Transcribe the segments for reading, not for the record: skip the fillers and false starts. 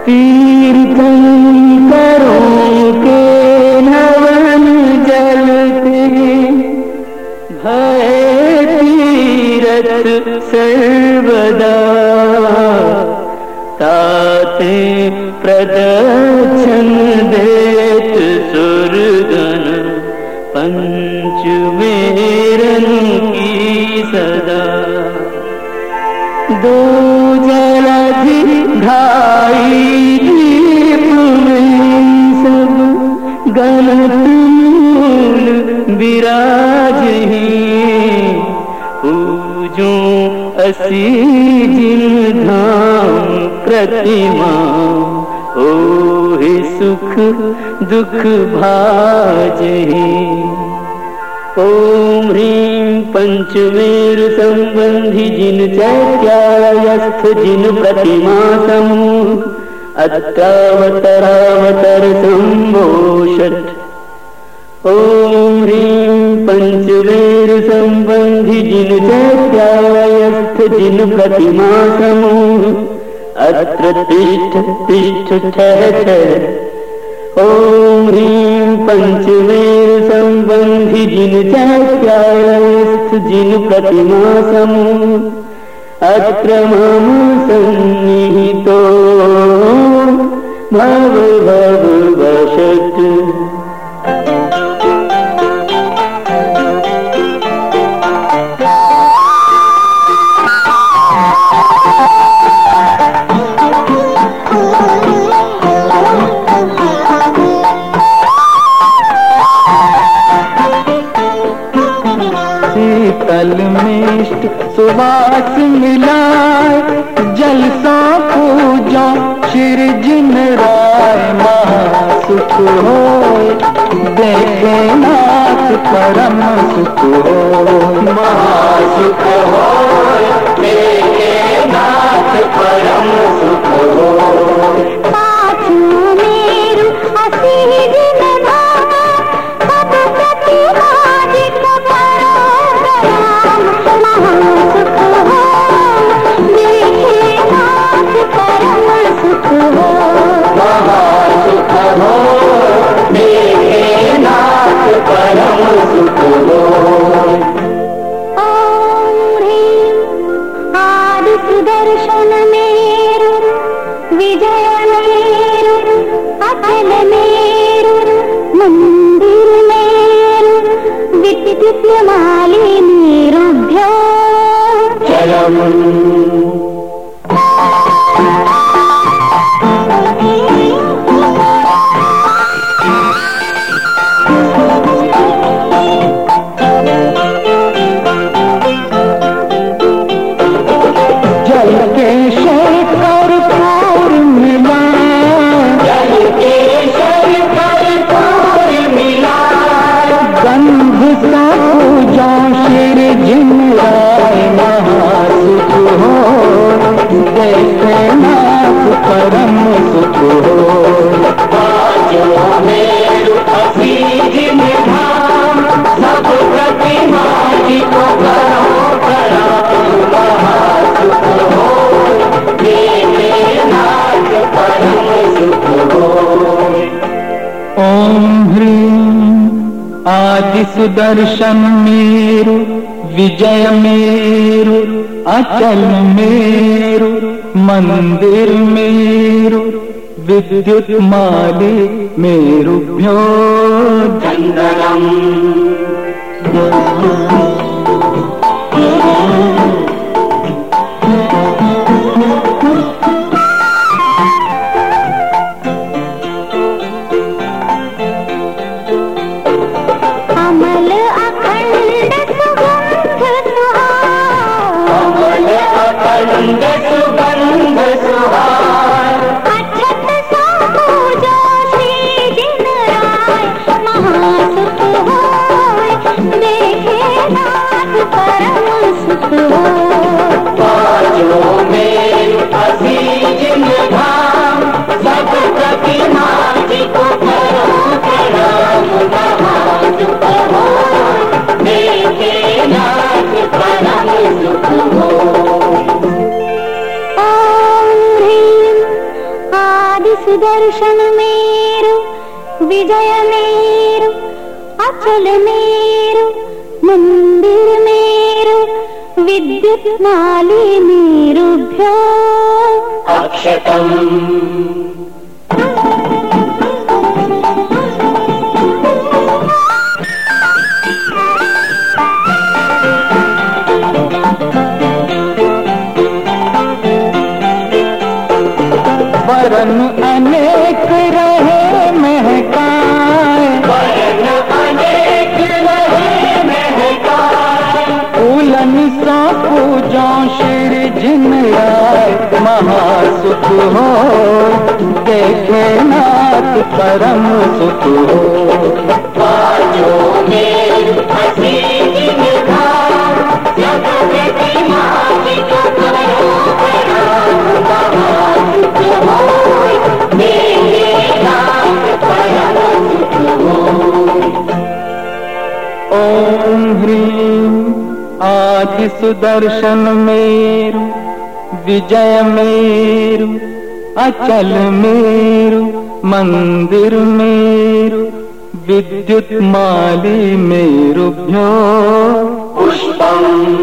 तीर्थंकरों के नवन जलते भय तीरथ सर्वदा ताते प्रदक्षिण देत सुरगण पंचमेरन की सदा। दो जलधि ढाई दीप में सब गणतूल विराजहि पूजो असी जिन धाम प्रतिमा ओहि सुख दुख भाजहि। ओम ह्रीं पंचमेरु संबंधी जिन चैत्यायस्थ जिन प्रतिमा समूह अत्रावतरावतर संभोषट। ओम ह्रीं पंचमेरु संबंधी जिन चैत्यायस्थ जिन प्रतिमा समूह अत्र तिष्ठ तिष्ठ ठहर ठहर। ओम ह्रीं पंचमेरु संबंधी जिन चैत्यायस्थ जिन प्रतिमा समूह अत्र मम सन्निहितो भव भव वशत्। कलमिष्ट सुवास मिलाए जलसा पूजा शिर जिन राय महासुख होय देखे नाथ परम सुख होय महासुख होय देखे नाथ परम सुख होय। सुदर्शन मेरु विजय मेरु अचल मेरु मंदिर मेरु विद्युतमाली मेरुभ्यो चलम। परम सुख हो मेरु असीम धाम सब प्रतिमा जी को करो प्रणाम महासुख हो मेरे नाथ परम सुख हो। ओम ह्रीं आदि सुदर्शन मेरु विजय मेरु अचल मेरु मंदिर मेरु विद्युत माली मेरुभ्यो चंदनम। अमल अखंड सुगंध सुहाए अमल अखंड सुगंध सुहाए अक्षत सा पूजा श्री जिन राय महासुख होय देखे नाथ परम सुख सुदर्शन मेरु विजय मेरु अचल मेरु मंदिर मेरु विद्युत माली मेरुभ्यो अक्षतम्। वरन अनेक रहे महकाए, वरन अनेक रहे महकाए, फूलन सा पूजो श्री जिन आए, महासुख हो देखे नाथ परम सुख हो। बाजो में हसी जिन धाम, जगत माँ को करो प्रणाम, महासुख हो देखे नाथ परम सुख हो। ओम ह्रीं आदि सुदर्शन मेरु विजय मेरु अचल मेरु मंदिर मेरु विद्युत माली मेरुभ्यो पुष्पम्।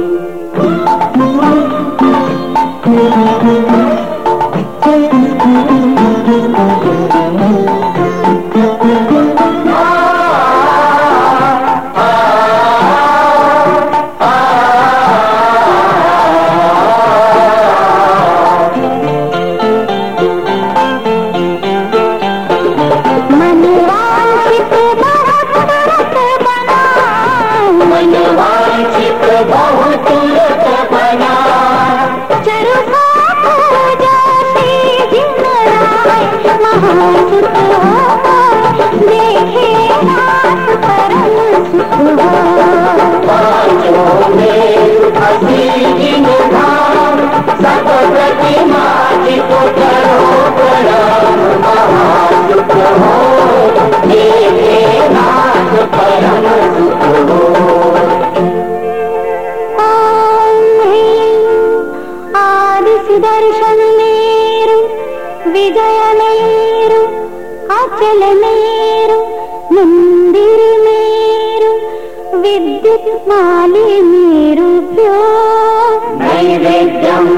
सुदर्शन मेरु विजय मेरु अचल मेरु मंदिर मेरु विद्युत माली मेरुभ्यो नैवेद्यम्।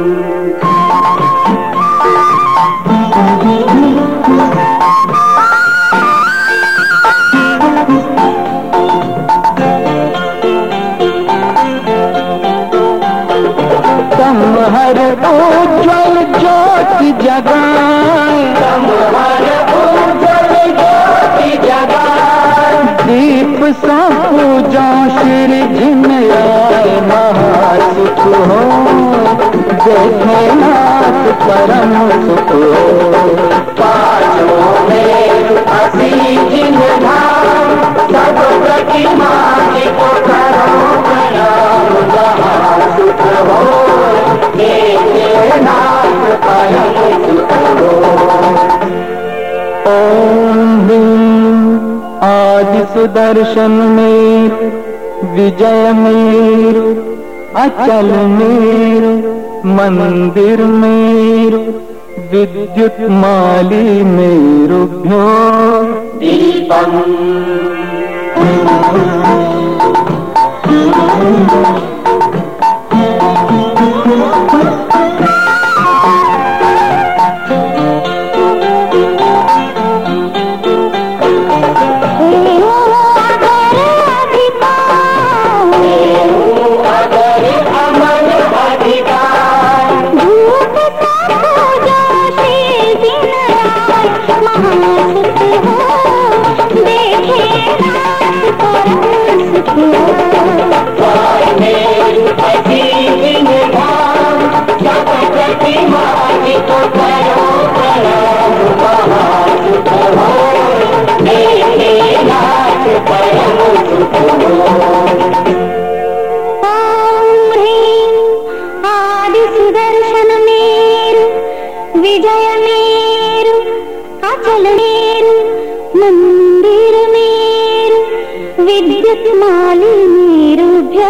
हर उज्ज्वल ज्योति जगाए, हर उज्ज्वल ज्योति जगाए, दीप सा पूजो श्री जिन आए, महासुख हो देखे नाथ परम सुख हो। पाँचों में हसी जिन धाम, सब प्रतिमा को करो प्रणाम, महासुख हो देखे नाथ परम सुख हो। ओम ह्रीं आदि सुदर्शन मेरु विजय मेरु अचल मेरु मंदिर मेरु विद्युत माली मेरुभ्यो दीपम्। सुदर्शन मेरु विजय मेरु अचल मेरु मंदिर मेरु विद्युत माली मेरुभ्यो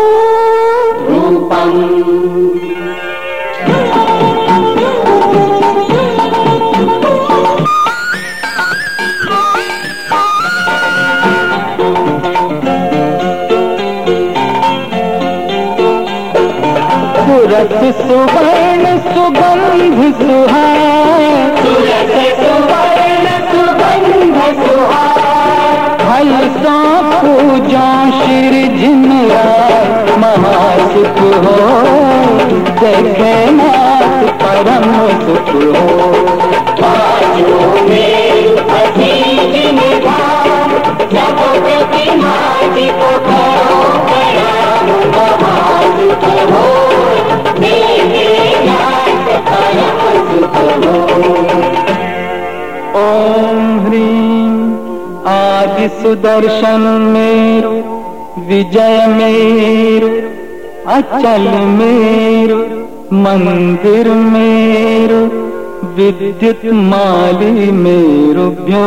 रूपम्। सुहाए, सुरस सुवर्ण सुगंध सुहाए, फल सो पूजा श्री जिन राय महासुख हो, देखे नाथ परम सुख हो। पाँचों में असीज निधान, सब प्रतिमा जी को करो प्रणाम, महासुख हो, देखे नाथ परम सुख हो। ओम ह्रीं आदि सुदर्शन मेरु, विजय मेरु, अचल मेरु, मंदिर मेरु, विद्युत माली मेरुभ्यो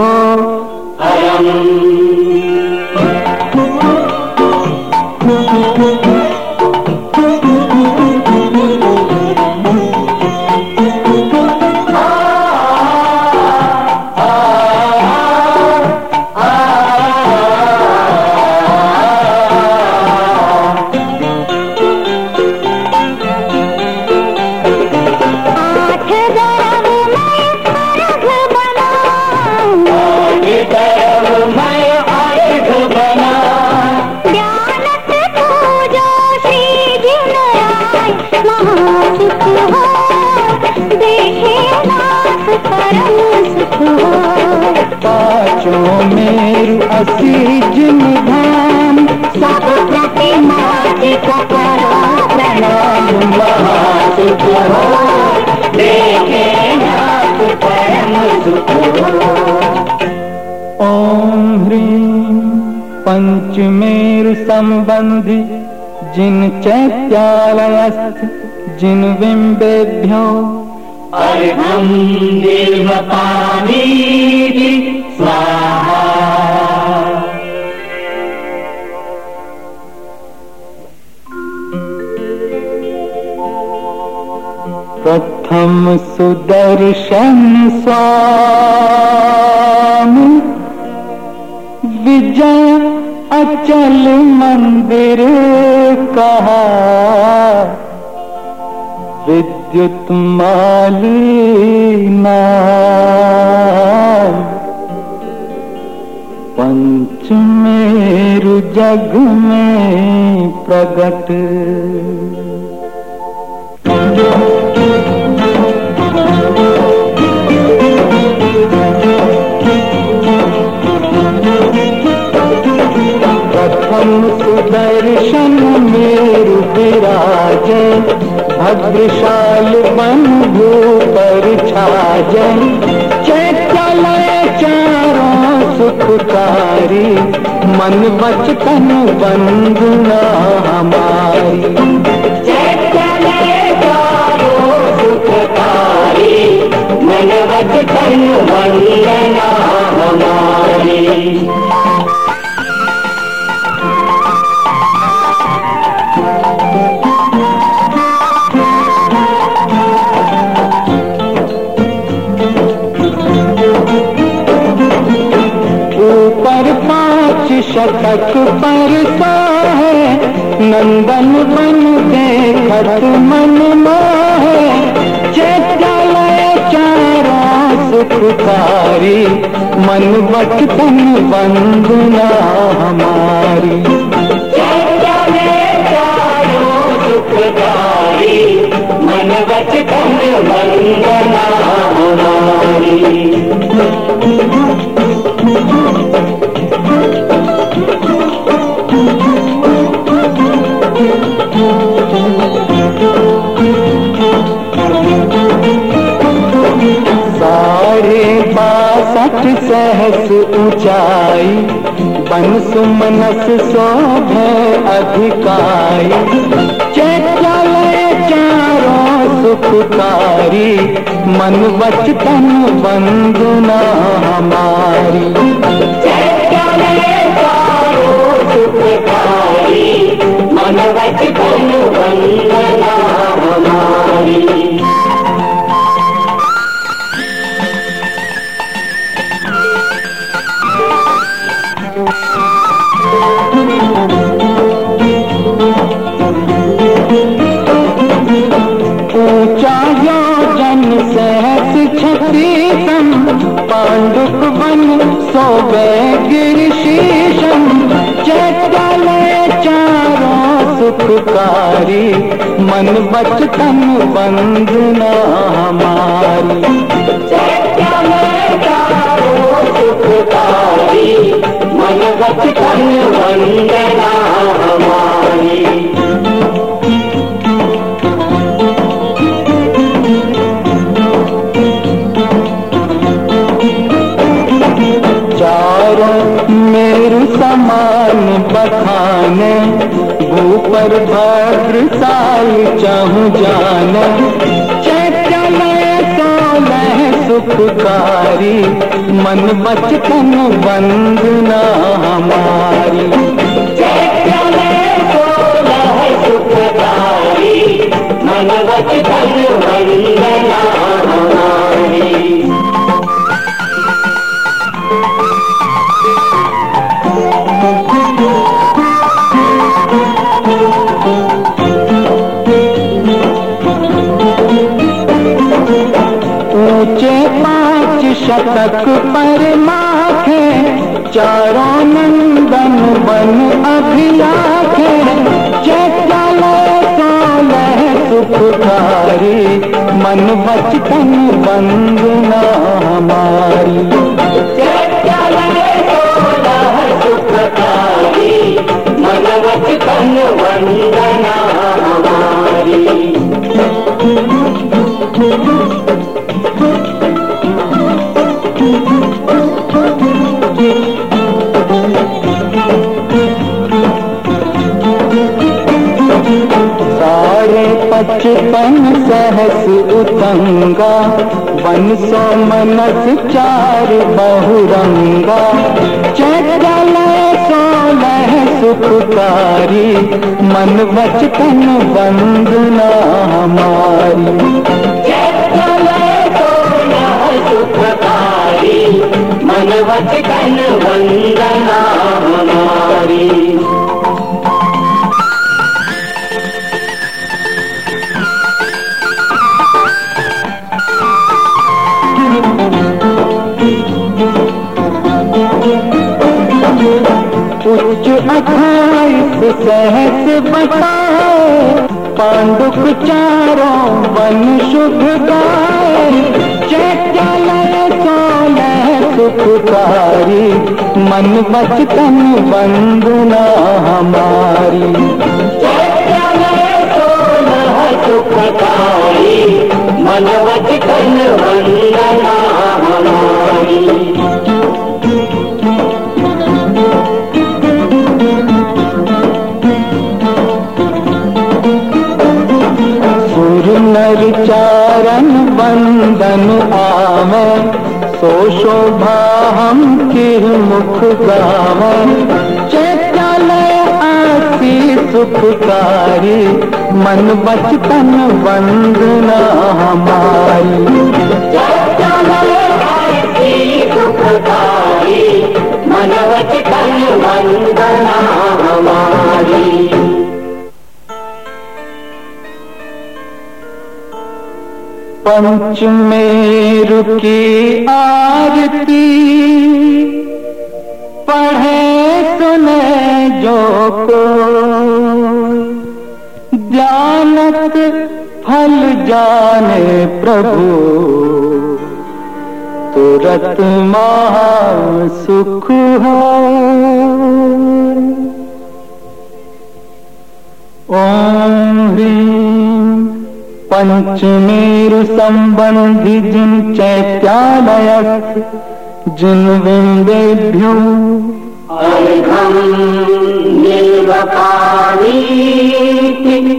पाँचों मेरु असीज निधान, सब प्रतिमा जी को करो प्रणाम, महासुख हो, देखे नाथ परम सुख हो। ओम ह्रीं पंचमेरु संबंधी जिन चैत्यालयस्थ जिन बिंबेभ्यो अर्घं निर्वपामि स्वाहा। प्रथम सुदर्शन स्वामी विजय अचल मंदिर कहा, विद्युत माली नाम, पंचमेरु जग में प्रगट। प्रथम सुदर्शन मेरु विराजे, भद्रशाल बंधु पर छाजन, चैत्यालय चारों सुखकारी, मन वचन वंदना हमारी। चैत्यालय चारों सुखकारी, मन वचन वंदना हमारी। शतक पर सोहे, नंदन बन देखत मन मोहे, चैत्यालय चारों सुखकारी, मन वचन वंदना हमारी। चैत्यालय चारों सुखकारी, मन वचन वंदना हमारी। साढ़े 62 सहस ऊंचाई, बन सुमनस शोभे अधिकाई, चैत्यालय चारों सुखकारी, मन वचन वंदना हमारी। चैत्यालय चारों सुखकारी, मन वचन वंदना हमारी। ऊंचा योजन से शीशम पांडुप वन सोवे गिरिशीशम चैत्यालय चारों सुखकारी मन बचतन वंदना हमारी चैत्यालय चारों सुखकारी मन बचतन वंदना हमारी मेरु समान बखाने ऊपर भद्र साल चाहूं जाने चैत्यालय सोलह सुखकारी मन बचतन वंदना हमारी चैत्यालय सोलह सुखकारी मन बचतन वंदना हमारी ऊंचे 5 शतक पर माथे चारों नंदन बन अभिलाखे चैत्यालय सोलह सुखकारी मन बचतन वंदना हमारी चैत्यालय सोलह सुखकारी मन बचतन वंदना हमारी साढ़े 55 सहस उतंगा वन सोमनस 4 बहुरंगा चैत्यालय सोलह सुखकारी मन बचतन वंदना हमारी चैत्यालय सोलह सुखकारी मन बचतन वंदना हमारी उच्च 28 सहस बताए पांडुक चारों वन शुभ गाए चैत्यालय सोलह सुखकारी मन बचतन वंदना हमारी चैत्यालय सोलह सुखकारी मन बचतन वंदना हमारी नर चारण वंदन आवे सो शोभा हम की मुख गावे चैत्यालय आसी सुखकारी मन बचतन वंदना हमारी चैत्यालय आसी सुखकारी मन बचतन वंदना हमारी पंचमेरु की आरती पढ़े सुने जो को जानत फल जाने प्रभु तुरत महा सुख हो ओम ह्रीं पंचमेरु संबंधी जिन चैत्यालय जिन बिंदेभ्यो अर्घं निर्वपामीति